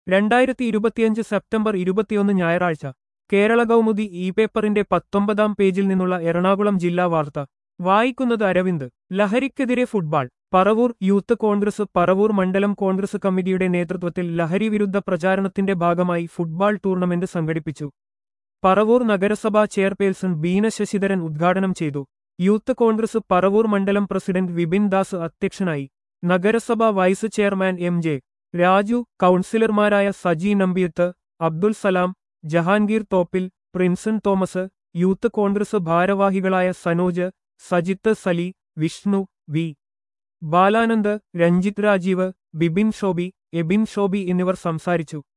2025 September 21 ഞായറാഴ്ച Kerala Kaumudi E പേപ്പറിന്റെ 19-ാം പേജിൽ നിന്നുള്ള എറണാകുളം ജില്ലാ വാർത്ത വായിക്കുന്നത് അരവിന്ദ്. ലഹരിക്കെതിരെ ഫുട്ബാൾ. പറവൂർ യൂത്ത് കോൺഗ്രസ് പറവൂർ മണ്ഡലം കോൺഗ്രസ് കമ്മിറ്റിയുടെ നേതൃത്വത്തിൽ ലഹരി വിരുദ്ധ പ്രചാരണത്തിന്റെ ഭാഗമായി ഫുട്ബാൾ ടൂർണമെന്റ് സംഘടിപ്പിച്ചു. പറവൂർ നഗരസഭാ ചെയർപേഴ്സൺ ബീന ശശിധരൻ ഉദ്ഘാടനം ചെയ്തു. യൂത്ത് കോൺഗ്രസ് പറവൂർ മണ്ഡലം പ്രസിഡന്റ് വിപിൻ ദാസ് അധ്യക്ഷനായി. നഗരസഭാ വൈസ് ചെയർമാൻ എം.ജെ. രാജു, കൗൺസിലർമാരായ സജി നമ്പിയത്ത്, അബ്ദുൽ സലാം, ജഹാംഗീർ തോപ്പിൽ, പ്രിൻസൺ തോമസ്, യൂത്ത് കോൺഗ്രസ് ഭാരവാഹികളായ സനോജ്, സജിത്ത് സലി, വിഷ്ണു, വി. ബാലാനന്ദ്, രഞ്ജിത്ത് രാജീവ്, ബിബിൻ ഷോബി, എബിൻ ഷോബി എന്നിവർ സംസാരിച്ചു.